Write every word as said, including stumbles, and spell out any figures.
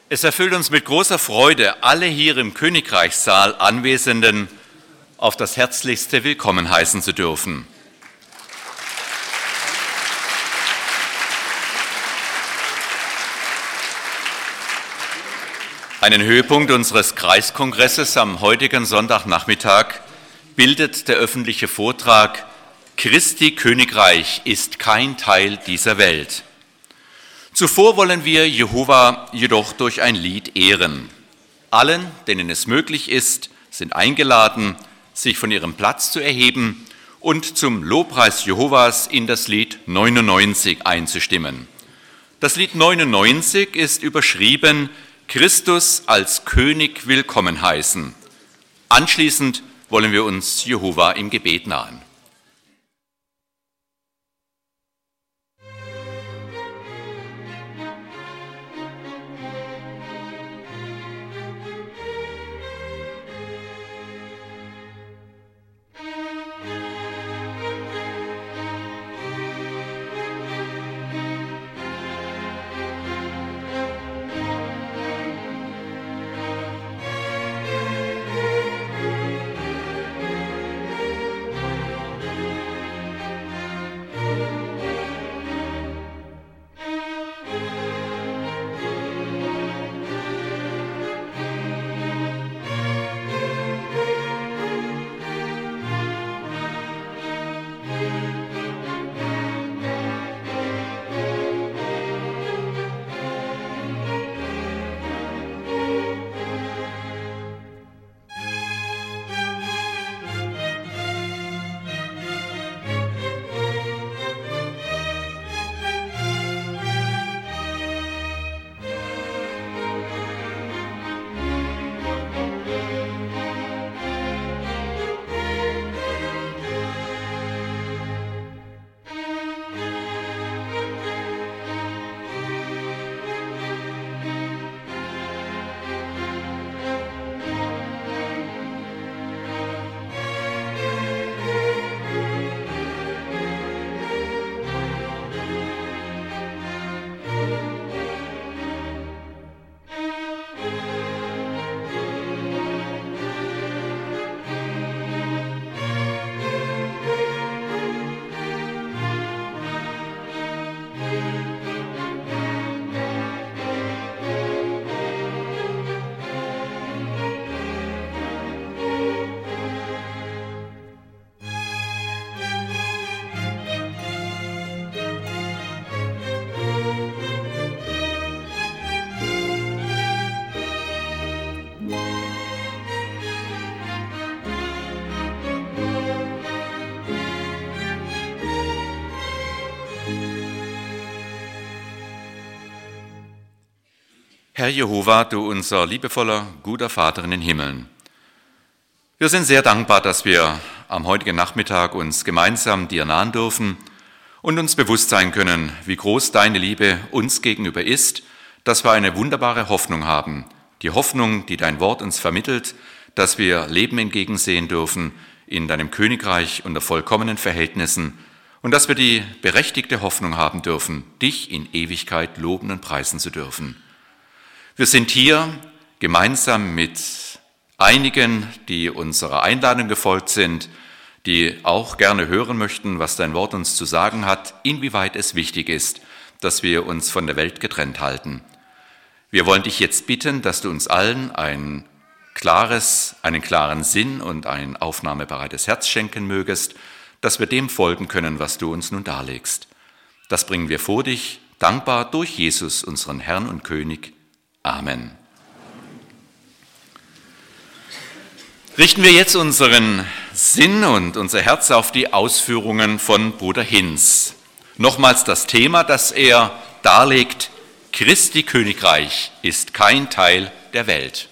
Es erfüllt uns mit großer Freude, alle hier im Königreichssaal Anwesenden auf das herzlichste willkommen heißen zu dürfen. Einen Höhepunkt unseres Kreiskongresses am heutigen Sonntagnachmittag bildet der öffentliche Vortrag Christi Königreich ist kein Teil dieser Welt. Zuvor wollen wir Jehova jedoch durch ein Lied ehren. Allen, denen es möglich ist, sind eingeladen, sich von ihrem Platz zu erheben und zum Lobpreis Jehovas in das Lied neunundneunzig einzustimmen. Das Lied neunundneunzig ist überschrieben Christus als König willkommen heißen. Anschließend wollen wir uns Jehova im Gebet nahen. Herr Jehova, du unser liebevoller, guter Vater in den Himmeln. Wir sind sehr dankbar, dass wir am heutigen Nachmittag uns gemeinsam dir nahen dürfen und uns bewusst sein können, wie groß deine Liebe uns gegenüber ist, dass wir eine wunderbare Hoffnung haben. Die Hoffnung, die dein Wort uns vermittelt, dass wir Leben entgegensehen dürfen in deinem Königreich unter vollkommenen Verhältnissen und dass wir die berechtigte Hoffnung haben dürfen, dich in Ewigkeit loben und preisen zu dürfen. Wir sind hier gemeinsam mit einigen, die unserer Einladung gefolgt sind, die auch gerne hören möchten, was dein Wort uns zu sagen hat, inwieweit es wichtig ist, dass wir uns von der Welt getrennt halten. Wir wollen dich jetzt bitten, dass du uns allen ein klares, einen klaren Sinn und ein aufnahmebereites Herz schenken mögest, dass wir dem folgen können, was du uns nun darlegst. Das bringen wir vor dich, dankbar durch Jesus, unseren Herrn und König. Amen. Richten wir jetzt unseren Sinn und unser Herz auf die Ausführungen von Bruder Hinz. Nochmals das Thema, das er darlegt: Christi Königreich ist kein Teil der Welt.